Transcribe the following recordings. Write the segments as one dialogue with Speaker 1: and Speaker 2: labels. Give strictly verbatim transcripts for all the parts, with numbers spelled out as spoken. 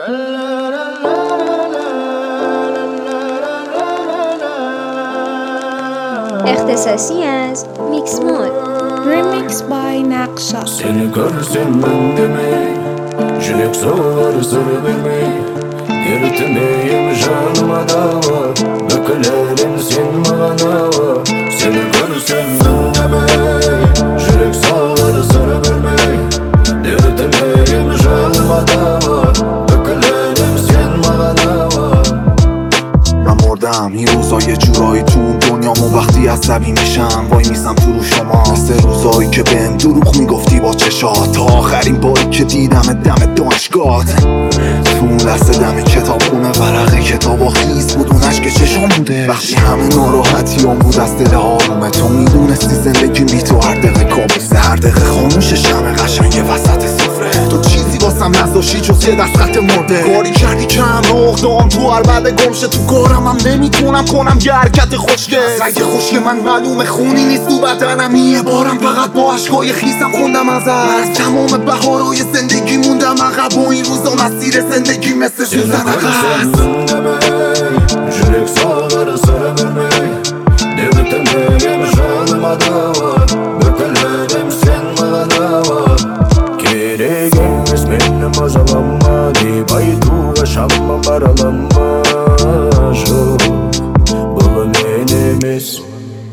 Speaker 1: اختصاصی از میکس مود.
Speaker 2: Remix by Naqsha.
Speaker 3: Seni görsem ben demeyi, Jülek soğar sarı vermeyi, Yürütmeyim canıma dava, Dökülerin sen bana var. Seni görsem ben demeyi, Jülek soğar sarı vermeyi, Yürütmeyim canıma dava, Dökülerin sen bana var.
Speaker 4: من مردم این روزا یه جورایی تو اون دنیامو وقتی عصبی میشم وای میسم تو رو شما، مثل روزایی که بهم دروغ میگفتی با چشات، تا آخرین باری که دیدم دم دانشگاهت، تو اون لحظه دم کتابخونه ورقه کتابا خیس بود، اون عشق چشام بوده وقتی همه ناراحتیام بود از دل آرومه. تو میدونستی زندگی بی تو هر دقیقه کابوسه، هر دقیقه خاموش شمع قشنگ وسط سفره، تو چیزی واسم نذاشتی جز یه دست خط مرده. کاری کردی که همه اقدام تو هر بعد گمشه، تو کارم هم نمیتونم کنم یه حرکت خوشگل. از رنگ خوشگل من معلومه خونی نیست تو بدنم، یه بارم فقط با عشقای خیسم خوندم ازت. از تمام بهارای زندگی موندم عقب و این روزا مسیر زندگی مثل سوزن عقب.
Speaker 3: Jülek soğar sarı vermeyi, Yürütmeyim canıma dava, Dökülerim sen bana var. Gereğimiz benim o zamanma, Dibaydu yaşamam aralanmaz. Bulun elimiz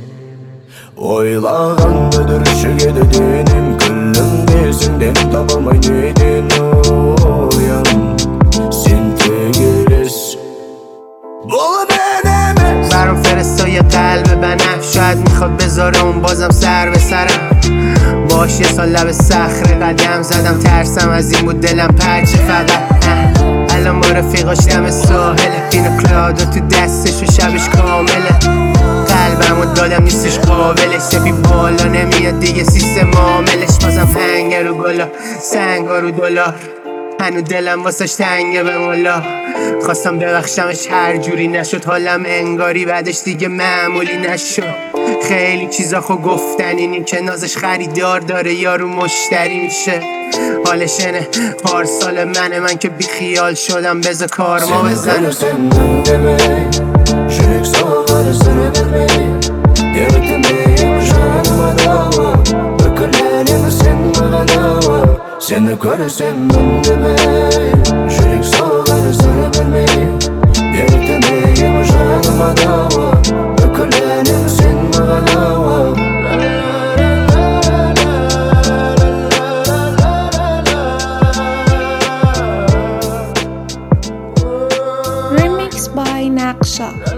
Speaker 3: Oylağandadır şu dediğinim, Küllüm değilsin tapamay neydin uyan. Sen tegeriz Bulun elimiz
Speaker 5: برام فرستای قلب بنفش، شاید میخواد بذاره اون بازم سر به سرم. باش یه سال لب صخره قدم زدم، ترسم از این بود دلم پرچه فقط. الان با رفیقاش دم ساحله، پینو کلادو تو دستش و شبش کامله. قلبمو دادم نیستش قابلش، سپی بالا نمیاد دیگه سیستم عاملش. بازم هنگه رو گلا سنگا رو دلار، هنو دلم واسش تنگه به مولا. خواستم ببخشمش هر جوری نشد، حالم انگاری بعدش دیگه معمولی نشد. خیلی چیزا خو گفتن، اینی که نازش خریدار داره یارو مشتری میشه. حالش اینه پارسال منه، من که بی خیال شدم بذار کار ما بزنه.
Speaker 3: Jülek soğar sarı vermeyi, Yürütmeyim canıma dava, Dökülerim sen bana var. Seni görsem ben demeyi, Jülek soğar sarı vermeyi, Yürütmeyim canıma dava, Dökülerim sen bana var.
Speaker 2: Remix by Naqsha.